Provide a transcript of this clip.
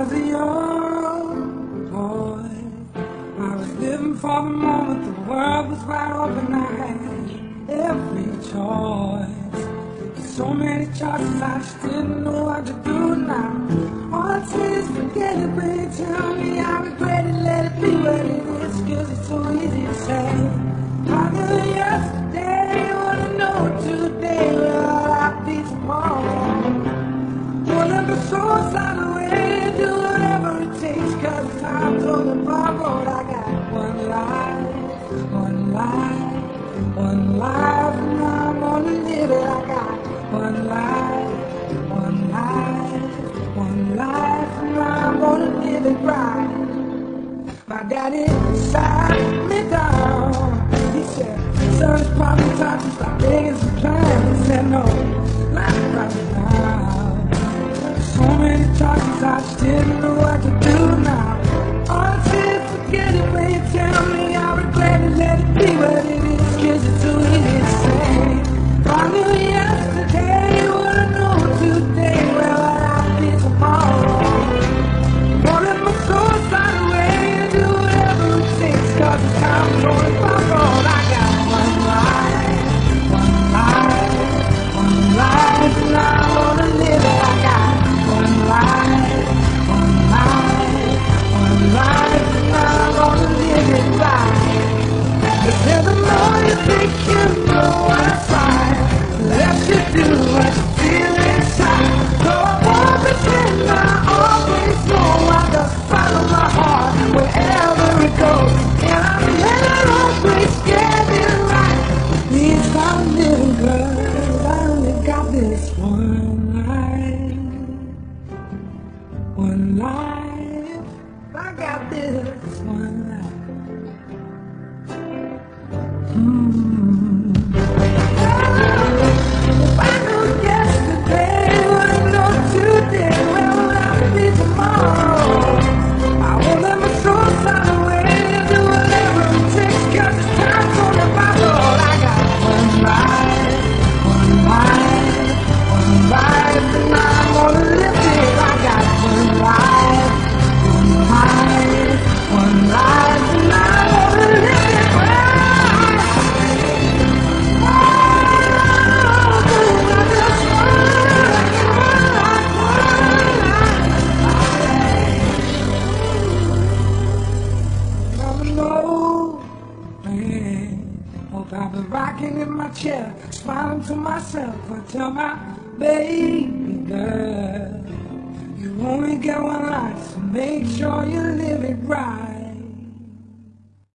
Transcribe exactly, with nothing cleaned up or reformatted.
was a young boy, I was living for the moment. The world was wide open. I had every choice. So many choices, I just didn't know what to do now. All I say is forget it, baby. Tell me I regret it. Let it be what it is, 'cause it's so easy to say. I knew yesterday, what I know today. Well, I'll be tomorrow. Well, let the soul slide away, do whatever it takes, 'cause time's on the borrowed. I got one life, one life, one life, and I'm gonna live it. I got one life, one life, one life, and I'm gonna live it right. My daddy sat me down. He said, son, it's probably time to stop begging some time. He said, no, not right now. So many choices, I just didn't know what to do now. All I said, forget it, when you tell me I regret it. Let it be what it is, 'cause it's too easy to say. If I knew yesterday what I know today, well, I'll be tomorrow. Won't let my soul slide away and do whatever it takes, 'cause the time's only borrowed. I got one life, one life, one life, and I'm gonna live it. I got one life, one life, one life, and I'm gonna live it right. But there's a more you think you know what's right. Let you do what you feel inside. So I won't pretend I always know. I just follow my heart wherever it goes, and I'm never always getting right. Please stop living, 'cause I only got this one life. One life, I got this one life. Mm. If I knew yesterday what I know today, well, I'll be tomorrow. I won't let my soul slide away and do whatever it takes, 'cause it's time's on the borrowed. I got one life, one life, one life, and I'm gonna live it. I got one life, one life, one life, and I'm gonna live it right. Oh, I just one life, one life. I'm an old man. Hope I've been rocking in my chair, smiling to myself. I tell my baby girl, you only get one life, so make sure you live it right.